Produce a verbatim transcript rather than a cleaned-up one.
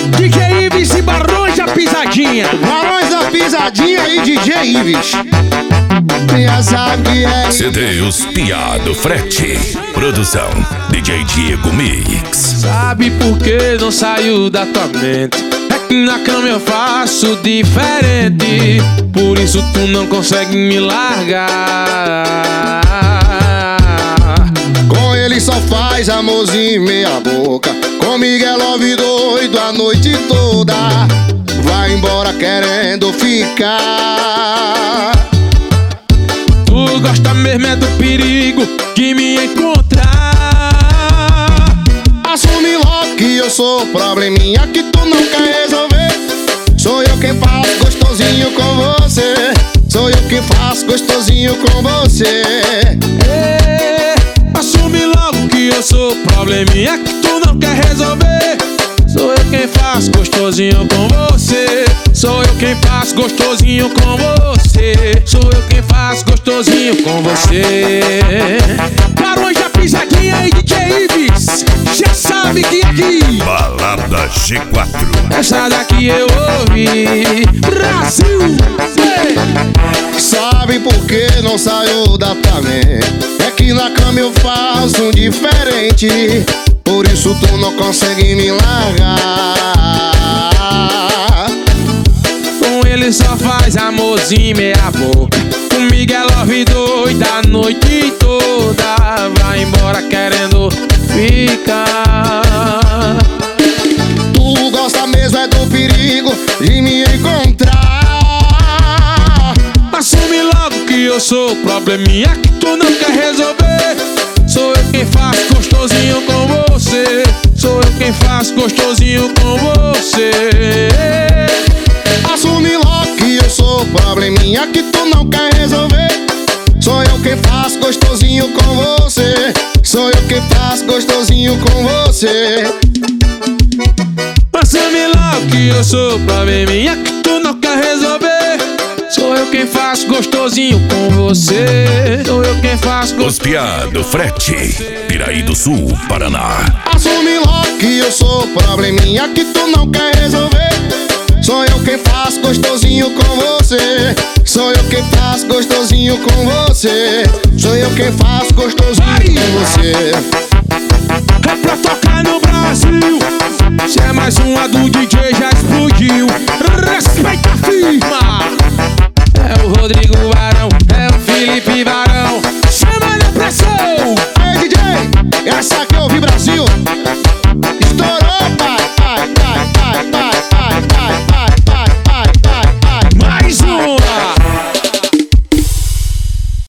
D J Ives e Barões da Pisadinha. Barões da Pisadinha e D J Ives. Já sabe que é C D Os Piado Frete. Produção D J Diego Mix. Sabe por que não saiu da tua mente? É que na cama eu faço diferente. Por isso tu não consegue me largar. Com ele só faz amorzinho meia boca. Comigo é love doido a noite toda. Vai embora querendo ficar. Tu gosta mesmo é do perigo de me encontrar. Assume logo que eu sou probleminha que tu não quer resolver. Sou eu quem faço gostosinho com você. Sou eu que faço gostosinho com você. É, assume logo que eu sou probleminha que tu não quer resolver. Sou eu quem faço gostosinho com você. Sou eu quem faço gostosinho com você. Sou eu quem faço gostosinho com você. Barões da Pisadinha e D J Ives. Já sabe que aqui Balada G quatro. essa daqui eu ouvi. Brasil, hey! Sabe por que não saiu da tua mente? É que na cama eu faço um diferente. Por isso tu não consegue me largar. Com ele só faz amorzinho meia boca. Comigo é love doida a noite toda. Vai embora querendo ficar. Tu gosta mesmo é do perigo de me encontrar. Assume logo que eu sou probleminha que tu não quer resolver. Sou eu quem faço gostosinho com você. Sou eu quem faço gostosinho com você. Assume logo que eu sou probleminha que tu não quer resolver. Sou eu quem faço gostosinho com você. Sou eu quem faço gostosinho com você. Assume logo que eu sou probleminha que tu não quer resolver. Sou eu quem faço gostosinho com você. Sou eu quem faço Os Piado Frete. Piraí do Sul, Paraná. Assume logo que eu sou probleminha que tu não quer resolver. Sou eu quem faço gostosinho com você. Sou eu quem faço gostosinho com você. Sou eu quem faço gostosinho Ai. com você. É pra tocar no Brasil. Se é mais uma do D J já explodiu. Respeita a firma. É o Rodrigo Barão, é o Felipe Barão. Chama na pressão. Ei, D J, essa aqui é o Brasil.